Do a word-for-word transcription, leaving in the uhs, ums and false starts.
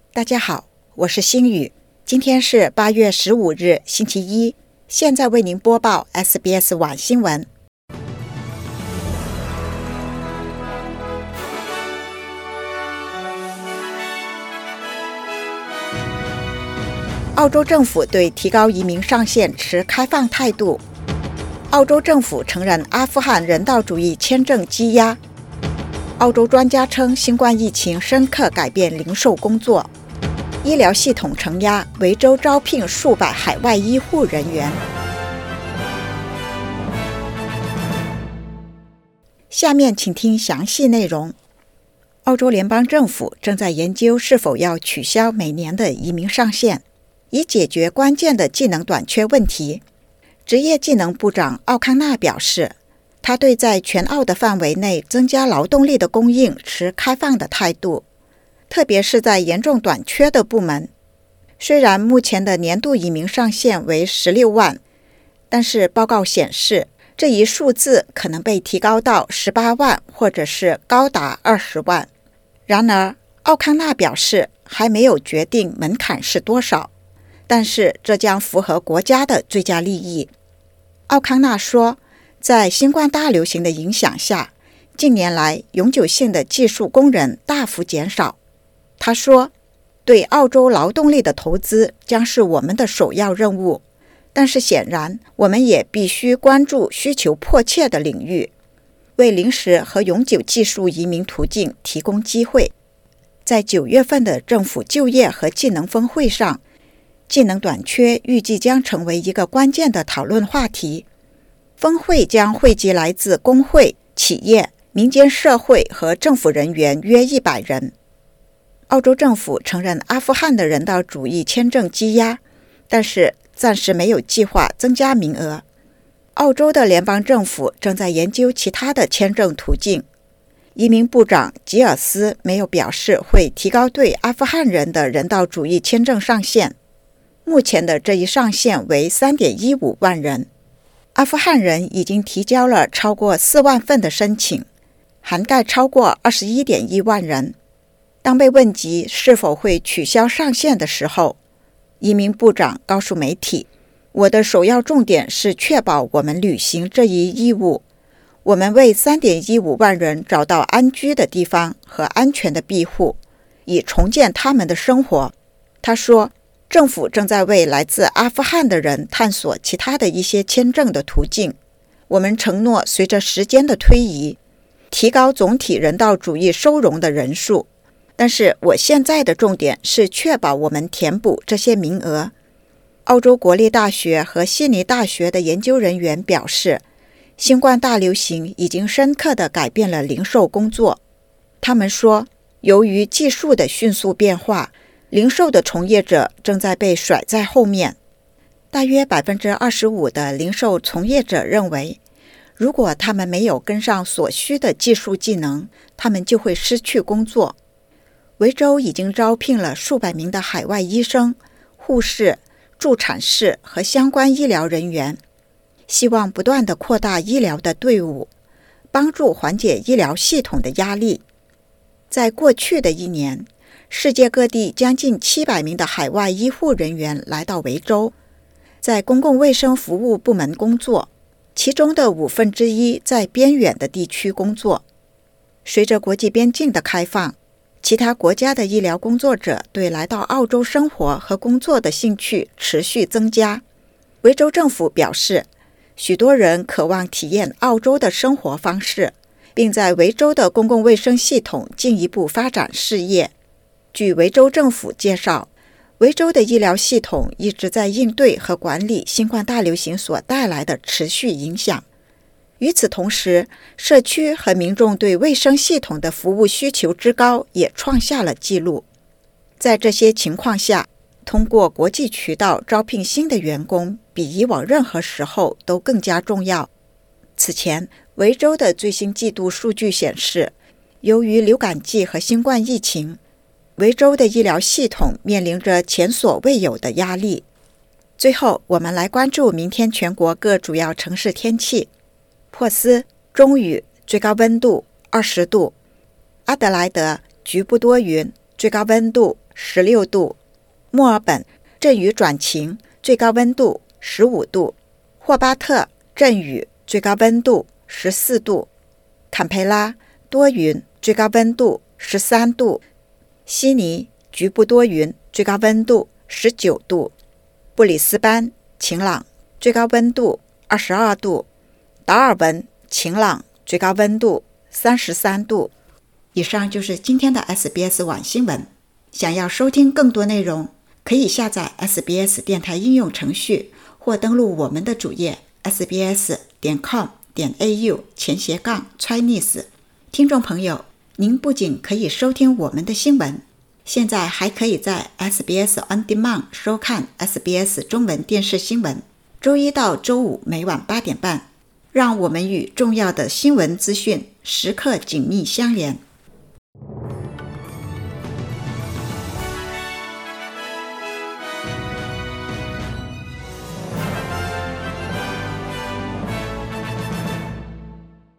大家好，我是星宇，今天是八月十五日，星期一，现在为您播报 S B S 晚新闻。澳洲政府对提高移民上限持开放态度。澳洲政府承认阿富汗人道主义签证积压。澳洲专家称，新冠疫情深刻改变零售工作。医疗系统承压，维州招聘数百海外医护人员。下面请听详细内容。澳洲联邦政府正在研究是否要取消每年的移民上限，以解决关键的技能短缺问题。职业技能部长奥康纳表示，他对在全澳的范围内增加劳动力的供应持开放的态度，特别是在严重短缺的部门。虽然目前的年度移民上限为十六万，但是报告显示，这一数字可能被提高到十八万，或者是高达二十万。然而，奥康纳表示还没有决定门槛是多少，但是这将符合国家的最佳利益。奥康纳说，在新冠大流行的影响下，近年来永久性的技术工人大幅减少。他说，对澳洲劳动力的投资将是我们的首要任务，但是显然我们也必须关注需求迫切的领域，为临时和永久技术移民途径提供机会。在九月份的政府就业和技能峰会上，技能短缺预计将成为一个关键的讨论话题。峰会将汇集来自工会、企业、民间社会和政府人员约一百人。澳洲政府承认阿富汗的人道主义签证积压，但是暂时没有计划增加名额。澳洲的联邦政府正在研究其他的签证途径。移民部长吉尔斯没有表示会提高对阿富汗人的人道主义签证上限。目前的这一上限为 三点一五万人。阿富汗人已经提交了超过四万份的申请，涵盖超过 二十一点一万人。当被问及是否会取消上限的时候，移民部长告诉媒体，我的首要重点是确保我们履行这一义务。我们为 三点一五万人找到安居的地方和安全的庇护，以重建他们的生活。他说，政府正在为来自阿富汗的人探索其他的一些签证的途径。我们承诺随着时间的推移，提高总体人道主义收容的人数。但是我现在的重点是确保我们填补这些名额。澳洲国立大学和悉尼大学的研究人员表示，新冠大流行已经深刻地改变了零售工作。他们说，由于技术的迅速变化，零售的从业者正在被甩在后面。大约 百分之二十五 的零售从业者认为，如果他们没有跟上所需的技术技能，他们就会失去工作。维州已经招聘了数百名的海外医生、护士、助产士和相关医疗人员，希望不断地扩大医疗的队伍，帮助缓解医疗系统的压力。在过去的一年，世界各地将近七百名的海外医护人员来到维州，在公共卫生服务部门工作，其中的五分之一在边远的地区工作。随着国际边境的开放，其他国家的医疗工作者对来到澳洲生活和工作的兴趣持续增加。维州政府表示，许多人渴望体验澳洲的生活方式，并在维州的公共卫生系统进一步发展事业。据维州政府介绍，维州的医疗系统一直在应对和管理新冠大流行所带来的持续影响。与此同时，社区和民众对卫生系统的服务需求之高也创下了纪录。在这些情况下，通过国际渠道招聘新的员工比以往任何时候都更加重要。此前，维州的最新季度数据显示，由于流感季和新冠疫情，维州的医疗系统面临着前所未有的压力。最后，我们来关注明天全国各主要城市天气。珀斯中雨，最高温度二十度；阿德莱德局部多云，最高温度十六度；墨尔本阵雨转晴，最高温度十五度；霍巴特阵雨，最高温度十四度；坎培拉多云，最高温度十三度；悉尼局部多云，最高温度十九度；布里斯班晴朗，最高温度二十二度；达尔文晴朗，最高温度三十三度。以上就是今天的 S B S 网新闻。想要收听更多内容，可以下载 S B S 电台应用程序，或登录我们的主页 s b s 点 com 点 a u 前斜杠 Chinese。听众朋友，您不仅可以收听我们的新闻，现在还可以在 S B S On Demand 收看 S B S 中文电视新闻，周一到周五每晚八点半，让我们与重要的新闻资讯时刻紧密相连。